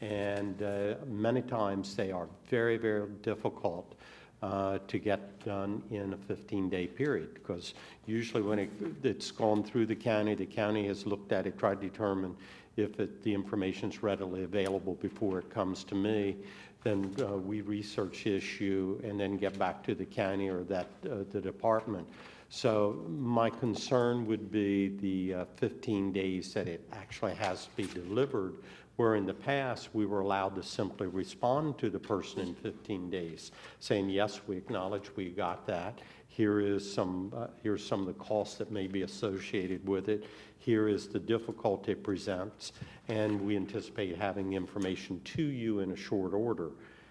and uh, many times they are very, very difficult uh, to get done in a fifteen-day period, because usually when it, it's gone through the county, the county has looked at it, tried to determine if it, the information is readily available before it comes to me. Then uh, we research the issue and then get back to the county or that uh, the department. So my concern would be the uh, fifteen days that it actually has to be delivered, where in the past we were allowed to simply respond to the person in fifteen days, saying, yes, we acknowledge we got that. Here is some, uh, here's some of the costs that may be associated with it. Here is the difficulty it presents, and we anticipate having information to you in a short order.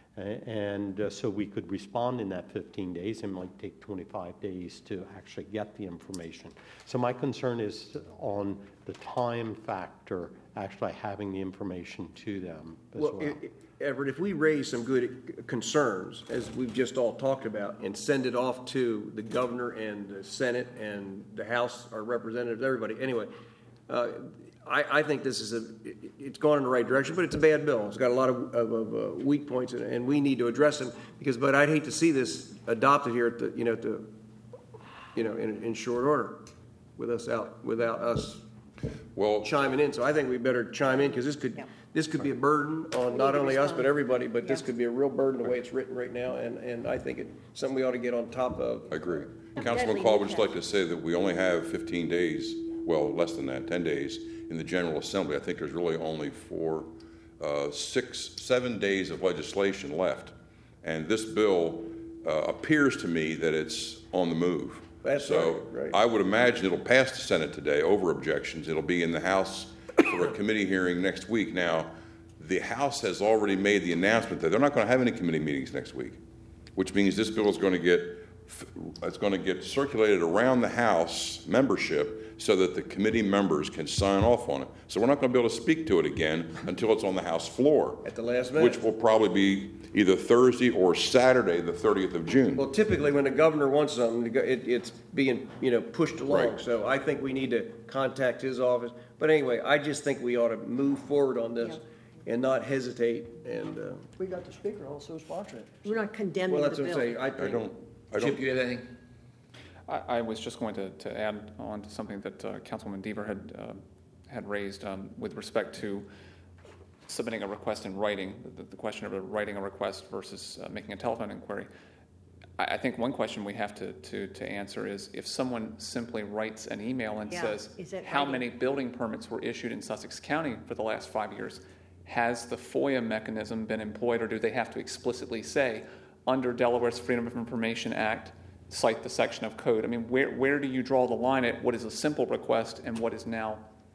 And uh, so we could respond in that fifteen days. It might take twenty-five days to actually get the information. So my concern is on the time factor, actually having the information to them as well.
Well, i- i- Everett, if we raise some good concerns, as we've just all talked about, and send it off to the governor and the Senate and the House, our representatives, everybody, anyway, uh, I, I think this is a, it- it's gone in the right direction, but it's a bad bill. It's got a lot of, of, of uh, weak points, and, and we need to address them, because, but I'd hate to see this adopted here at the, you know, at the, you know, in, in short order, with us out, without us
Well,
chiming in. So I think we better chime in, because this could,
Yeah.
this could be a burden on not
to
only us,
respond.
but everybody, but this
Yeah.
could be a real burden the way it's written right now, and, and I think it's something we ought to get on top of.
I agree.
Definitely
Councilman Call would just
have.
like to say that we only have fifteen days, well, less than that, ten days in the General Assembly. I think there's really only four, uh, six, seven days of legislation left. And this bill uh, appears to me that it's on the move.
That's
So
right, right.
I would imagine it'll pass the Senate today over objections. It'll be in the House for a committee hearing next week. Now, the House has already made the announcement that they're not going to have any committee meetings next week, which means this bill is going to get it's going to get circulated around the House membership so that the committee members can sign off on it. So we're not going to be able to speak to it again until it's on the House floor.
At the last minute.
Which will probably be either Thursday or Saturday, the thirtieth of June.
Well, typically, when the governor wants something, the go- it, it's being, you know, pushed along.
Right.
So I think we need to contact his office. But anyway, I just think we ought to move forward on this and not hesitate. And, uh,
We got the speaker also sponsoring it.
We're not condemning
well,
the
that's what I'm
bill.
saying. I
I
think,
don't, I
Chip,
don't,
you have anything?
I, I was just going to, to add on to something that uh, Councilwoman Deaver had uh, had raised um, with respect to submitting a request in writing, the, the question of a writing a request versus uh, making a telephone inquiry. I, I think one question we have to, to, to answer is if someone simply writes an email and
Yeah,
says,
is that
how
writing?
many building permits were issued in Sussex County for the last five years? Has the FOIA mechanism been employed, or do they have to explicitly say, under Delaware's Freedom of Information Act, cite the section of code? I mean, where, where do you draw the line at what is a simple request and what is now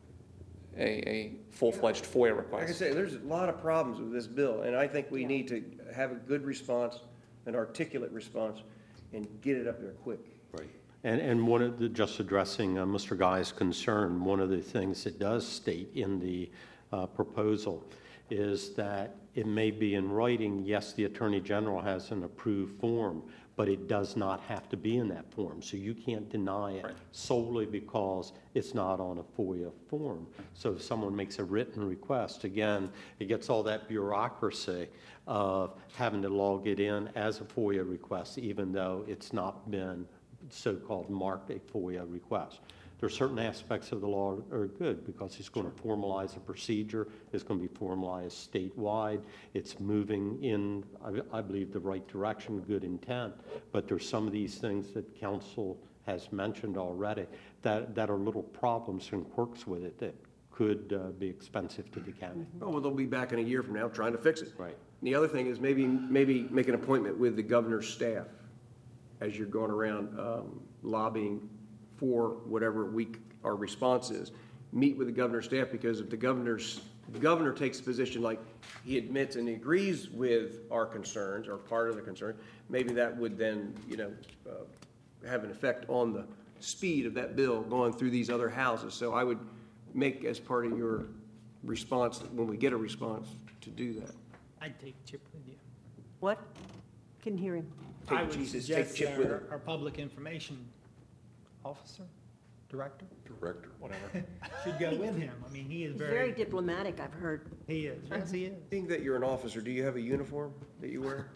a, a full-fledged FOIA request?
Like I say, there's a lot of problems with this bill, and I think we need to have a good response, an articulate response, and get it up there quick.
Right. And, and one of the, just addressing uh, Mister Guy's concern, one of the things it does state in the uh, proposal is that it may be in writing, yes, the Attorney General has an approved form, but it does not have to be in that form. So you can't deny it solely because it's not on a FOIA form. So if someone makes a written request, again, it gets all that bureaucracy of having to log it in as a FOIA request, even though it's not been so-called marked a FOIA request. There are certain aspects of the law that are good because it's going to formalize a procedure. It's going to be formalized statewide. It's moving in, I, I believe, the right direction, good intent. But there's some of these things that council has mentioned already that, that are little problems and quirks with it that could uh, be expensive to the county.
Oh, well, they'll be back in a year from now trying to fix it.
Right.
And the other thing is maybe, maybe make an appointment with the governor's staff as you're going around um, lobbying for whatever week our response is. Meet with the governor's staff, because if the governor's the governor takes a position like he admits and agrees with our concerns or part of the concern, maybe that would then, you know, uh, have an effect on the speed of that bill going through these other houses. So I would make as part of your response, when we get a response, to do that.
I'd take Chip with you.
What? Couldn't hear him.
Take
I would
Jesus, take
suggest
Chip with
our,
her.
our public information officer, director,
Director.
whatever, should go with him. I mean, he is
He's
very,
very diplomatic, I've heard.
he is, yes, he is.
Being that you're an officer, do you have a uniform that you wear?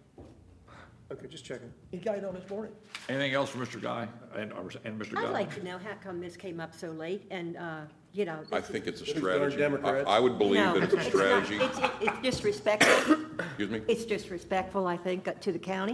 Okay, just checking.
He got it on this morning.
Anything else for Mister Guy and, and Mister Guy?
I'd like to know how come this came up so late, and, uh, you know.
I
this
think
is-
it's a
These darn
strategy. I,
Democrats.
I would believe
No,
that it's a
not.
strategy.
It's, it- it's disrespectful.
Excuse me?
It's disrespectful, I think, uh, to the county.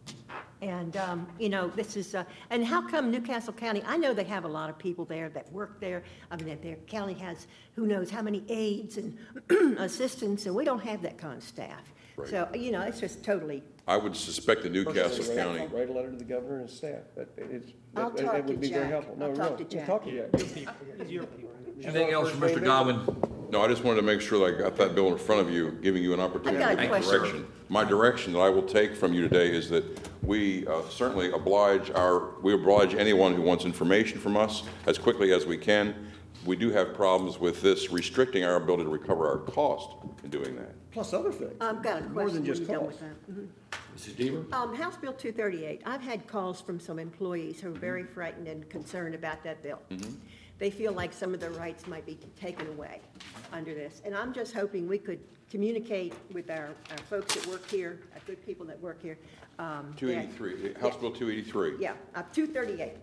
And, um, you know, this is, uh, and how come Newcastle County, I know they have a lot of people there that work there. I mean, that their county has who knows how many aides and assistants, and we don't have that kind of staff.
Right.
So, you know, it's just totally,
I would suspect that Newcastle
Write-
County,
Write a letter to the governor and his staff. That, it's,
I'll
that,
talk
that would
to
be very
Jack.
helpful. No,
I'll
no,
talk to
no,
Jack.
Talk to Jack.
It's your people.
Anything else for Mister Godwin?
no, I just wanted to make sure that I got that bill in front of you, giving you an opportunity
I've
to
got a
make
question.
direction. My direction that I will take from you today is that we uh, certainly oblige our, we oblige anyone who wants information from us as quickly as we can. We do have problems with this restricting our ability to recover our cost in doing that.
Plus other things.
I've got a
More
question
than
when
just
you're done
cost.
with that. Mhm.
Missus Deaver?
Um, House Bill two thirty-eight, I've had calls from some employees who are very frightened and concerned about that bill. They feel like some of their rights might be taken away under this. And I'm just hoping we could communicate with our, our folks that work here, our good people that work here. um, that-
two eighty-three, House
Yeah.
Bill two eighty-three.
Yeah, uh, two thirty-eight.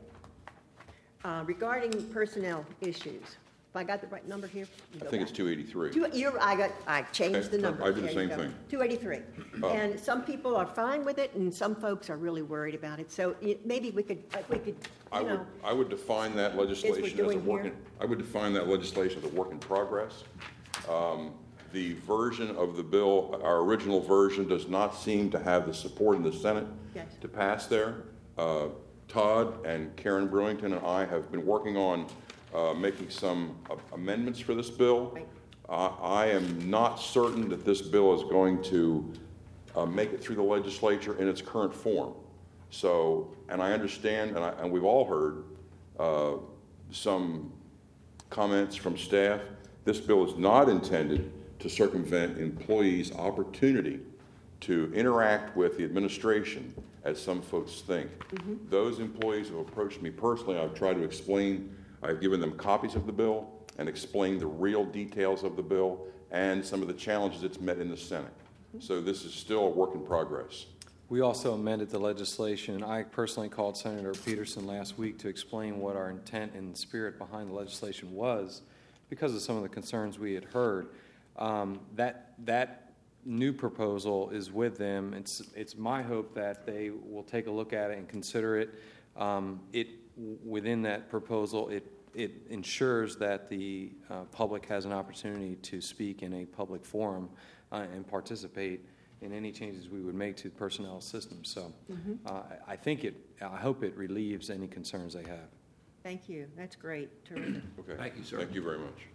Uh, regarding personnel issues. If I got the right number here? you
I
go
think it's
back.
two eighty-three.
Two, you're, I got, I changed the
Okay,
number.
I did the
There you
same
go.
thing.
two eighty-three.
Oh.
And some people are fine with it, and some folks are really worried about it. So it- maybe we could, uh, we could,
I
you
would,
know,
I would define that legislation as a
doing
work in,
here.
I would define that legislation as a work in progress. Um, The version of the bill, our original version, does not seem to have the support in the Senate
Yes.
to pass there. Uh, Todd and Karen Brewington and I have been working on uh, making some uh, amendments for this bill.
Right.
Uh, I am not certain that this bill is going to uh, make it through the legislature in its current form. So, and I understand, and, I, and we've all heard uh, some comments from staff. This bill is not intended to circumvent employees' opportunity to interact with the administration, as some folks think. Those employees who approached me personally, I've tried to explain, I've given them copies of the bill and explained the real details of the bill and some of the challenges it's met in the Senate. So this is still a work in progress.
We also amended the legislation. I personally called Senator Peterson last week to explain what our intent and spirit behind the legislation was, because of some of the concerns we had heard. Um, that that new proposal is with them. It's it's my hope that they will take a look at it and consider it. Um, it within that proposal, it it ensures that the uh, public has an opportunity to speak in a public forum uh, and participate in any changes we would make to the personnel system. So
Mhm.
uh, I I think it, I hope it relieves any concerns they have.
Thank you. That's great. Terrific.
Okay.
Thank you, sir.
Thank you very much.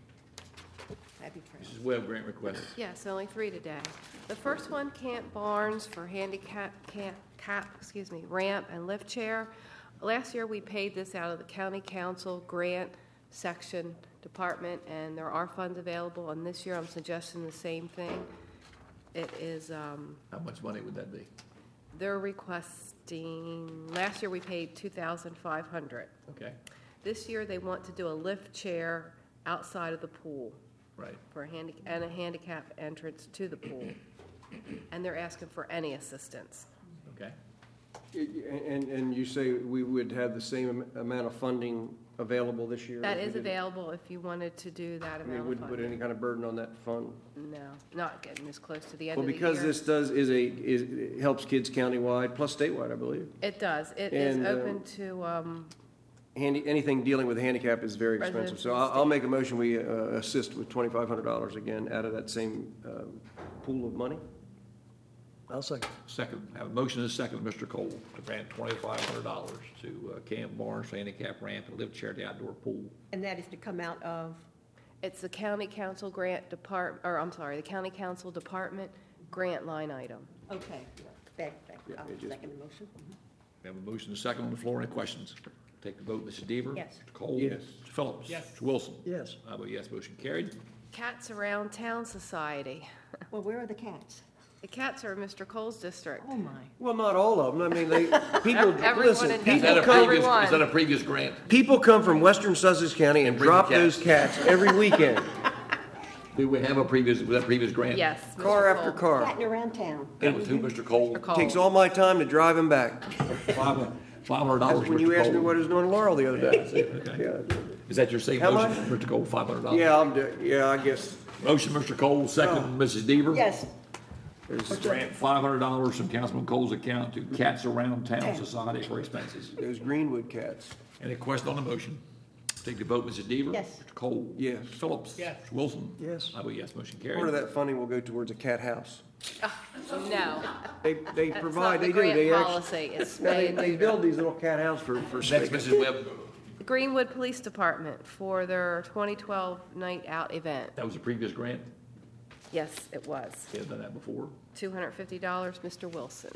Happy trails.
Missus Webb, grant request.
Yes, only three today. The first one, Camp Barnes for handicap, camp, cap, excuse me, ramp and lift chair. Last year, we paid this out of the county council grant section department, and there are funds available, and this year I'm suggesting the same thing. It is, um,
How much money would that be?
they're requesting, last year we paid two thousand five hundred dollars.
Okay,
This year, they want to do a lift chair outside of the pool.
right.
For a handi- and a handicap entrance to the pool. And they're asking for any assistance.
Okay.
And, and you say we would have the same am- amount of funding available this year?
That
if we
is
did-
available if you wanted to do that
I mean,
amount of
wouldn't put
funding.
any kind of burden on that fund?
No, not getting this close to the end
Well,
of the year.
because this does, is a, is, it helps kids countywide, plus statewide, I believe.
It does. It is
And, uh,
open to, um,
Handy, anything dealing with handicap is very expensive. So I'll, I'll make a motion, we uh, assist with twenty-five hundred dollars again out of that same um, pool of money.
I'll second.
Second, have a motion and a second, Mister Cole, to grant twenty-five hundred dollars to uh, Camp Barnes handicap ramp and lift chair at the outdoor pool.
And that is to come out of,
it's the county council grant depart, or I'm sorry, the county council department grant line item.
okay, back, back,
Yeah,
I'll
it just-
second the motion.
We have a motion and a second on the floor. Any questions? Take the vote, Missus Deaver.
Yes.
Mister Cole.
Yes.
Mister Phillips.
Yes.
Mister Wilson.
Yes.
I vote yes, motion carried.
Cats Around Town Society.
Well, where are the cats?
The cats are in Mister Cole's district.
Oh, my.
Well, not all of them. I mean, they, people,
Everyone
listen,
in
Is that
people
a
come,
previous,
Everyone.
is that a previous grant?
people come from western Sussex County and
bring the
drop those
cats.
cats every weekend,
Do we have a previous, was that a previous grant?
Yes.
car
Mister
after
Cole.
car.
Catting around town.
It was who, Mister Cole?
Mister Cole.
Takes all my time to drive them back.
Five five hundred dollars,
That's when you asked me what I was doing in Laurel the other day. Yeah.
Is that your same
How
motion,
much?
Mister Cole, five hundred dollars?
Yeah, I'm, do- yeah, I guess.
Motion, Mister Cole, second, Missus Deaver.
Yes,
There's
Grant five hundred dollars from Councilman Cole's account to Cats Around Town Society for expenses.
those Greenwood cats.
Any question on the motion? Take the vote, Missus Deaver.
Yes.
Mister Cole.
Yes.
Mister Phillips.
Yes.
Mister Wilson.
Yes.
I vote yes, motion
Part of
carried.
that funding will go towards a cat house.
No,
They, they
that's
provide,
not
they
the
do, they
grant
actually.
policy. It's
No, they,
spay and
they
neuter.
build these little cat houses for, for
Next,
snakes.
Missus Webb.
Greenwood Police Department for their twenty twelve night out event.
That was a previous grant.
Yes, it was.
We have done that before.
two hundred fifty dollars, Mister Wilson.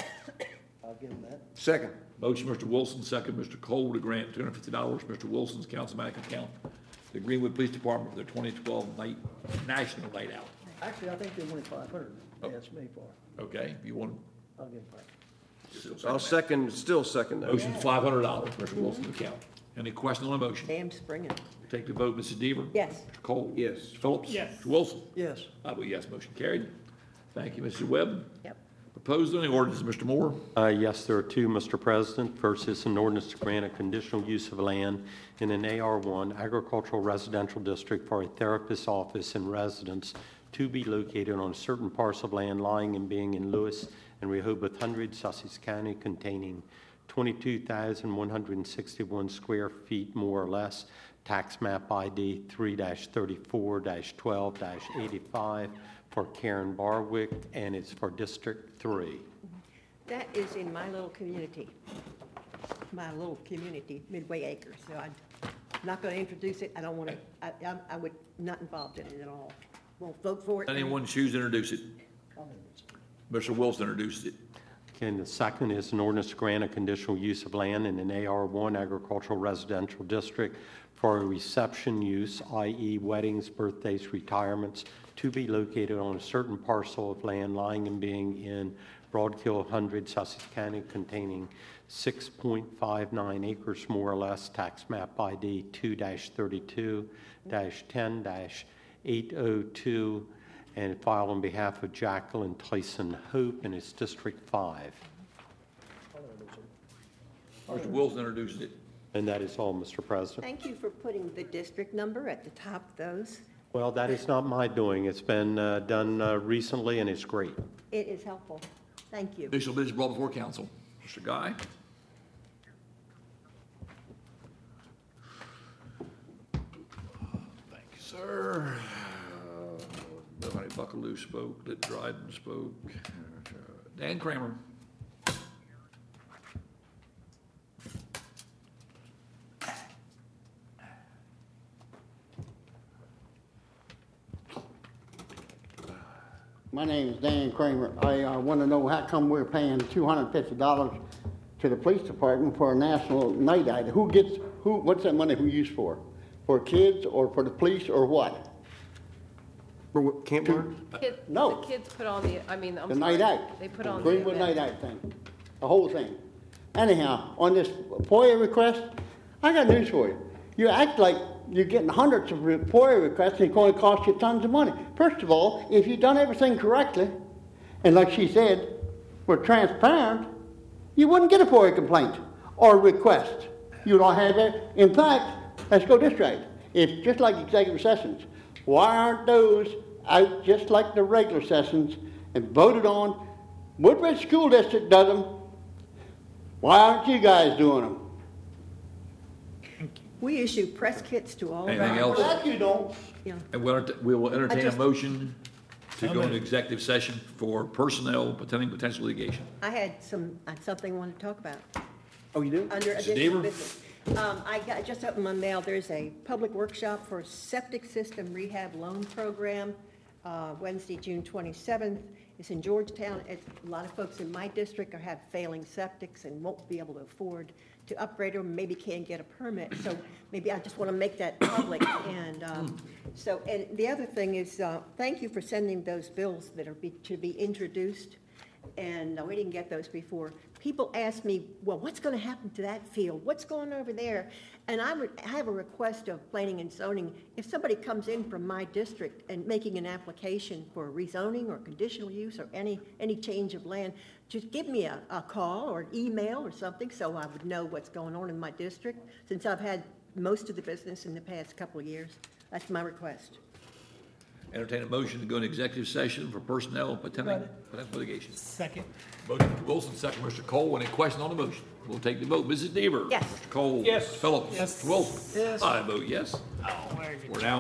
I'll give him that.
Second.
Motion, Mister Wilson, second, Mister Cole to grant two hundred fifty dollars, Mister Wilson's councilmanic account, the Greenwood Police Department for their twenty twelve night, national night out.
Actually, I think they wanted five hundred.
Oh.
They asked me for.
Okay, if you want.
I'll give him five.
I'll second, still second that.
Motion five hundred dollars, Mister Wilson's account. Any question on the motion?
damn springing.
Take the vote, Missus Deaver.
Yes.
Mister Cole.
Yes.
Mister Phillips.
Yes.
Mister Wilson.
Yes.
I vote yes, motion carried. Thank you, Missus Webb.
Yep.
Proposed zoning ordinance, Mister Moore.
Uh, Yes, there are two, Mister President. First is an ordinance to grant a conditional use of land in an A R one agricultural residential district for a therapist's office and residence to be located on a certain parcel of land lying and being in Lewis and Rehoboth Hundred, Sussex County, containing twenty-two thousand one hundred sixty-one square feet more or less, tax map I D three thirty-four twelve eighty-five for Karen Barwick, and it's for District three.
That is in my little community, my little community, Midway Acres. So I'm not going to introduce it. I don't want to, I, I'm- I would not involved in it at all. Won't vote for it.
Anyone choose to introduce it? Mister Wilson introduced it.
Okay, and the second is an ordinance to grant a conditional use of land in an A R one agricultural residential district for a reception use, that is weddings, birthdays, retirements, to be located on a certain parcel of land lying and being in Broadkill Hundred, Sussex County, containing six point five nine acres more or less, tax map I D two thirty-two ten eight oh two, and filed on behalf of Jacqueline Tyson Hope, and it's District five.
Mister Wilson introduced it.
And that is all, Mister President.
Thank you for putting the district number at the top of those.
Well, that is not my doing. It's been uh, done uh, recently, and it's great.
It is helpful. Thank you.
Additional business brought before council. Mister Guy? Thank you, sir. Uh, Nobody Buckaloo spoke, Lit Dryden spoke. Uh, Dan Kramer?
My name is Dan Kramer. I uh, want to know how come we're paying two hundred fifty dollars to the police department for a national night out? Who gets, who? What's that money who used for? For kids or for the police or what?
For what, Camp Bar?
Kid-
No.
The kids put on the, I mean, I'm
The
sorry.
night out.
They put on the
Greenwood
event.
night out thing. The whole thing. Anyhow, on this FOIA request, I got news for you. You act like you're getting hundreds of re- FOIA requests and it's going to cost you tons of money. First of all, if you've done everything correctly, and like she said, we're transparent, you wouldn't get a FOIA complaint or request. You don't have it. In fact, let's go this right. It's just like executive sessions. Why aren't those out just like the regular sessions and voted on? Woodbridge School District does them. Why aren't you guys doing them?
We issue press kits to all of
Anything
our...
else?
That you don't.
Yeah.
And we'll enter- we will entertain a
just-
motion to go into executive session for personnel pending potential litigation.
I had some, uh, something I wanted to talk about.
Oh, you do?
Under
Mister
additional
Deaver?
business. Um, I got, just opened my mail, there's a public workshop for septic system rehab loan program, uh, Wednesday, June twenty-seventh. It's in Georgetown. It's, a lot of folks in my district are have failing septics and won't be able to afford to upgrade them, maybe can't get a permit. So maybe I just want to make that public. And um, so, and the other thing is, uh, thank you for sending those bills that are be, to be introduced. And uh, we didn't get those before. People ask me, well, what's going to happen to that field? What's going over there? And I would I have a request of planning and zoning. If somebody comes in from my district and making an application for rezoning or conditional use or any, any change of land, just give me a, a call or an email or something so I would know what's going on in my district, since I've had most of the business in the past couple of years. That's my request.
Entertain a motion to go into executive session for personnel pending potential litigation.
Second.
Motion, Mister Wilson, second, Mister Cole. Any question on the motion? We'll take the vote. Missus Deaver?
Yes.
Mister Cole?
Yes.
Mister Phillips?
Yes.
Mister Wilson?
Yes.
I vote yes.
Oh, very good.
We're now